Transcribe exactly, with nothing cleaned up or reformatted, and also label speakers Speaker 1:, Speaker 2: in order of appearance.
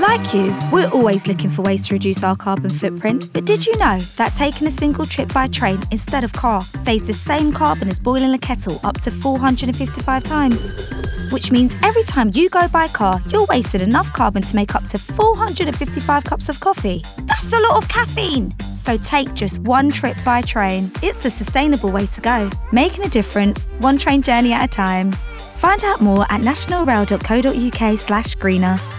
Speaker 1: Like you, we're always looking for ways to reduce our carbon footprint. But did you know that taking a single trip by train instead of car saves the same carbon as boiling a kettle up to four hundred fifty-five times? Which means every time you go by car, you're wasting enough carbon to make up to four hundred fifty-five cups of coffee. That's a lot of caffeine! So take just one trip by train. It's the sustainable way to go. Making a difference, one train journey at a time. Find out more at nationalrail.co.uk slash greener.